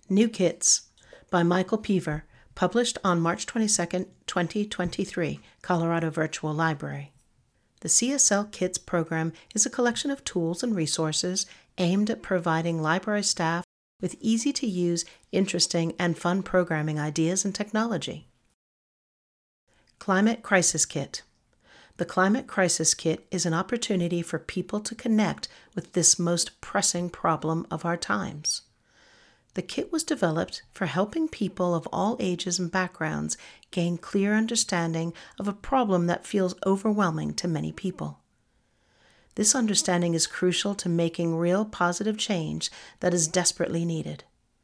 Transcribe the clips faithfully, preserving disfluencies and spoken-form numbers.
New Kits by Michael Peaver, published on March twenty-second, twenty twenty-three, Colorado Virtual Library. The C S L Kits program is a collection of tools and resources aimed at providing library staff with easy-to-use, interesting, and fun programming ideas and technology. Climate Crisis Kit. The Climate Crisis Kit is an opportunity for people to connect with this most pressing problem of our times. The kit was developed for helping people of all ages and backgrounds gain clear understanding of a problem that feels overwhelming to many people. This understanding is crucial to making real positive change that is desperately needed.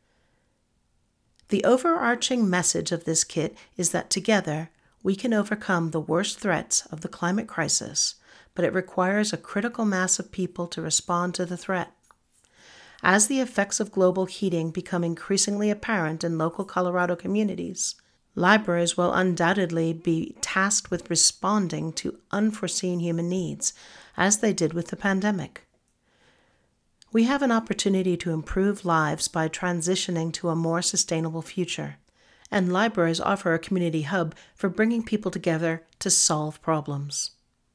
The overarching message of this kit is that together we can overcome the worst threats of the climate crisis, but it requires a critical mass of people to respond to the threat. As the effects of global heating become increasingly apparent in local Colorado communities, libraries will undoubtedly be tasked with responding to unforeseen human needs, as they did with the pandemic. We have an opportunity to improve lives by transitioning to a more sustainable future, and libraries offer a community hub for bringing people together to solve problems.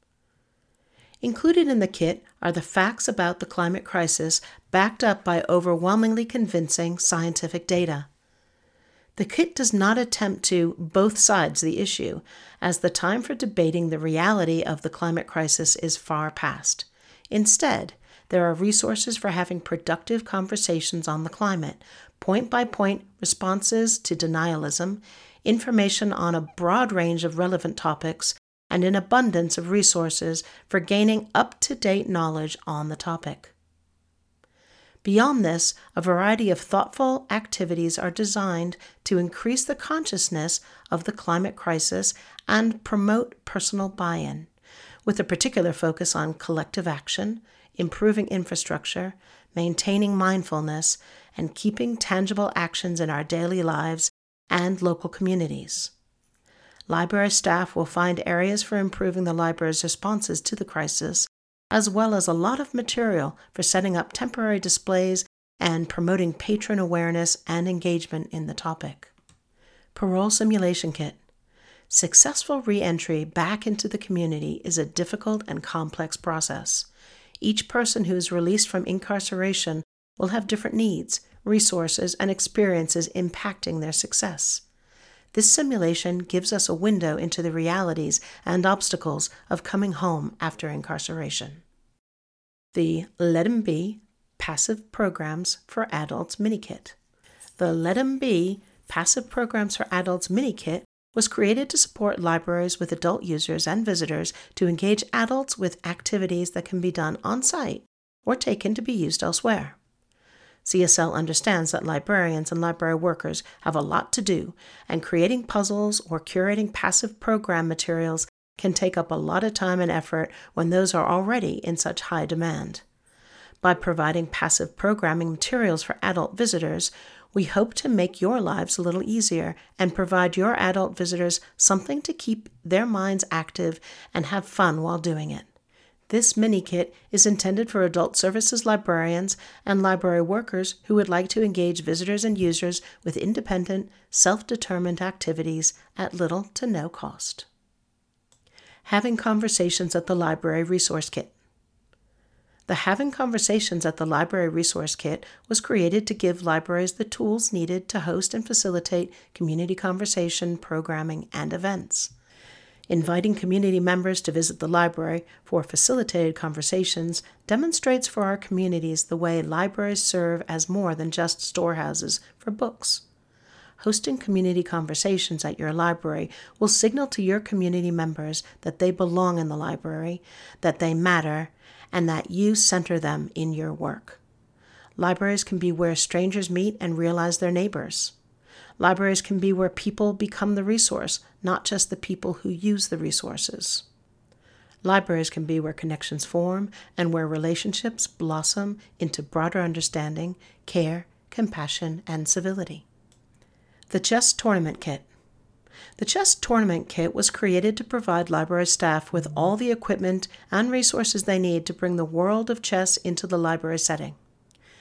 Included in the kit are the facts about the climate crisis backed up by overwhelmingly convincing scientific data. The kit does not attempt to both sides the issue, as the time for debating the reality of the climate crisis is far past. Instead, there are resources for having productive conversations on the climate, point-by-point responses to denialism, information on a broad range of relevant topics, and an abundance of resources for gaining up-to-date knowledge on the topic. Beyond this, a variety of thoughtful activities are designed to increase the consciousness of the climate crisis and promote personal buy-in, with a particular focus on collective action, improving infrastructure, maintaining mindfulness, and keeping tangible actions in our daily lives and local communities. Library staff will find areas for improving the library's responses to the crisis, as well as a lot of material for setting up temporary displays and promoting patron awareness and engagement in the topic. Parole Simulation Kit. Successful re-entry back into the community is a difficult and complex process. Each person who is released from incarceration will have different needs, resources, and experiences impacting their success. This simulation gives us a window into the realities and obstacles of coming home after incarceration. The Let 'em Be Passive Programs for Adults Mini-Kit. The Let 'em Be Passive Programs for Adults Mini-Kit was created to support libraries with adult users and visitors to engage adults with activities that can be done on-site or taken to be used elsewhere. C S L understands that librarians and library workers have a lot to do, and creating puzzles or curating passive program materials can take up a lot of time and effort when those are already in such high demand. By providing passive programming materials for adult visitors, we hope to make your lives a little easier and provide your adult visitors something to keep their minds active and have fun while doing it. This mini-kit is intended for adult services librarians and library workers who would like to engage visitors and users with independent, self-determined activities at little to no cost. Having Conversations at the Library Resource Kit. The Having Conversations at the Library Resource Kit was created to give libraries the tools needed to host and facilitate community conversation, programming, and events. Inviting community members to visit the library for facilitated conversations demonstrates for our communities the way libraries serve as more than just storehouses for books. Hosting community conversations at your library will signal to your community members that they belong in the library, that they matter, and that you center them in your work. Libraries can be where strangers meet and realize they're neighbors. Libraries can be where people become the resource, not just the people who use the resources. Libraries can be where connections form and where relationships blossom into broader understanding, care, compassion, and civility. The Chess Tournament Kit. The Chess Tournament Kit was created to provide library staff with all the equipment and resources they need to bring the world of chess into the library setting.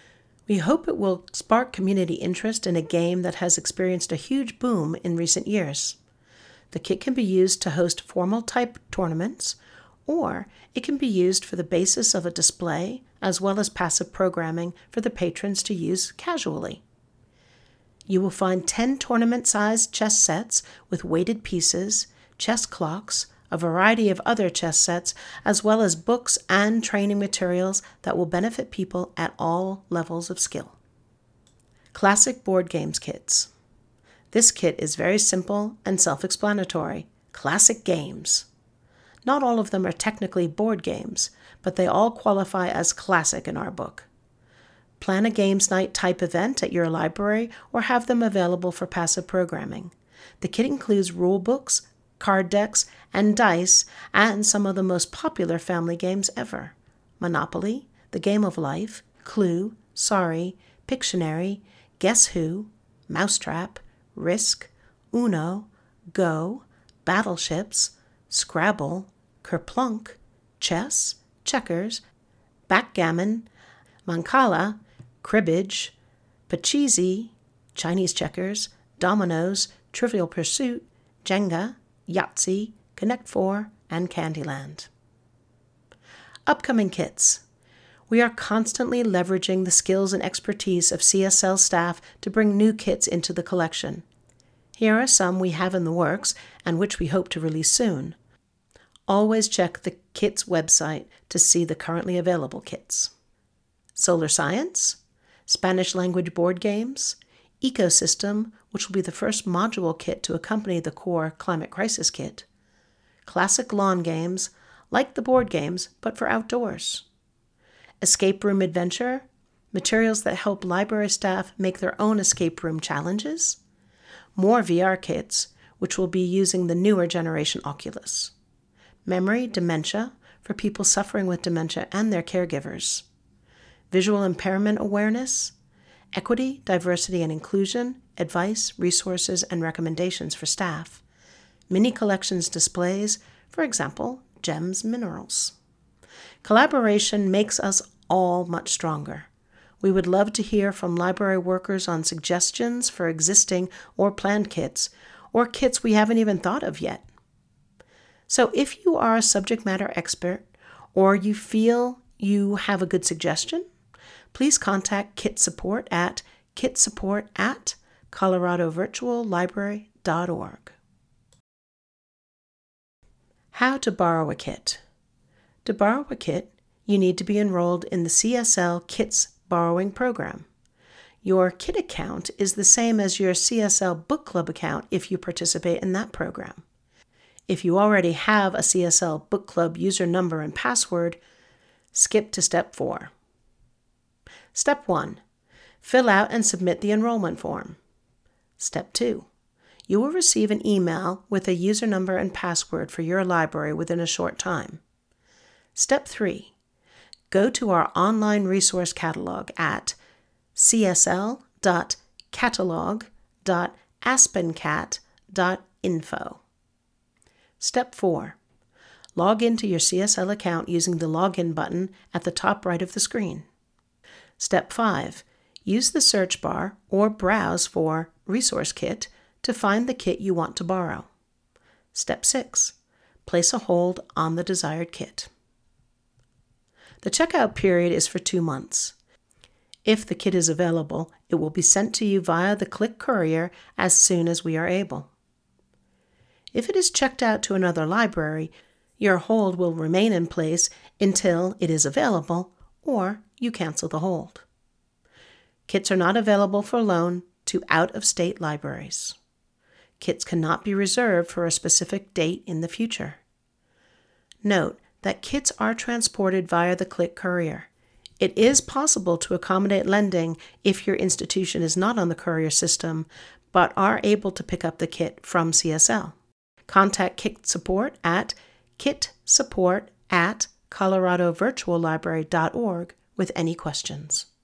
We hope it will spark community interest in a game that has experienced a huge boom in recent years. The kit can be used to host formal type tournaments, or it can be used for the basis of a display as well as passive programming for the patrons to use casually. You will find ten tournament-sized chess sets with weighted pieces, chess clocks, a variety of other chess sets, as well as books and training materials that will benefit people at all levels of skill. Classic Board Games Kits. This kit is very simple and self-explanatory. Classic games. Not all of them are technically board games, but they all qualify as classic in our book. Plan a games night type event at your library or have them available for passive programming. The kit includes rule books, card decks, and dice, and some of the most popular family games ever. Monopoly, The Game of Life, Clue, Sorry, Pictionary, Guess Who, Mousetrap, Risk, Uno, Go, Battleships, Scrabble, Kerplunk, Chess, Checkers, Backgammon, Mancala, Cribbage, Pachisi, Chinese Checkers, Dominoes, Trivial Pursuit, Jenga, Yahtzee, Connect Four, and Candyland. Upcoming kits. We are constantly leveraging the skills and expertise of C S L staff to bring new kits into the collection. Here are some we have in the works and which we hope to release soon. Always check the kit's website to see the currently available kits. Solar Science, Spanish language board games, Ecosystem, which will be the first module kit to accompany the core Climate Crisis kit, classic lawn games, like the board games, but for outdoors, Escape Room Adventure, materials that help library staff make their own escape room challenges, more V R kits, which will be using the newer generation Oculus, Memory Dementia, for people suffering with dementia and their caregivers, Visual Impairment Awareness, Equity, Diversity, and Inclusion, advice, resources, and recommendations for staff, mini collections displays, for example, gems, minerals. Collaboration makes us all much stronger. We would love to hear from library workers on suggestions for existing or planned kits, or kits we haven't even thought of yet. So if you are a subject matter expert, or you feel you have a good suggestion, please contact Kit Support at kitsupport at colorado virtual library dot org. How to borrow a kit. To borrow a kit, you need to be enrolled in the C S L Kits Borrowing Program. Your kit account is the same as your C S L Book Club account if you participate in that program. If you already have a C S L Book Club user number and password, skip to step four. Step one. Fill out and submit the enrollment form. Step two. You will receive an email with a user number and password for your library within a short time. Step three. Go to our online resource catalog at c s l dot catalog dot aspencat dot info. Step four. Log into your C S L account using the Login button at the top right of the screen. Step five. Use the search bar or browse for Resource Kit to find the kit you want to borrow. Step six. Place a hold on the desired kit. The checkout period is for two months. If the kit is available, it will be sent to you via the Click Courier as soon as we are able. If it is checked out to another library, your hold will remain in place until it is available, or you cancel the hold. Kits are not available for loan to out-of-state libraries. Kits cannot be reserved for a specific date in the future. Note that kits are transported via the Click Courier. It is possible to accommodate lending if your institution is not on the courier system, but are able to pick up the kit from C S L. Contact Kit Support at kitsupport at colorado virtual library dot org with any questions.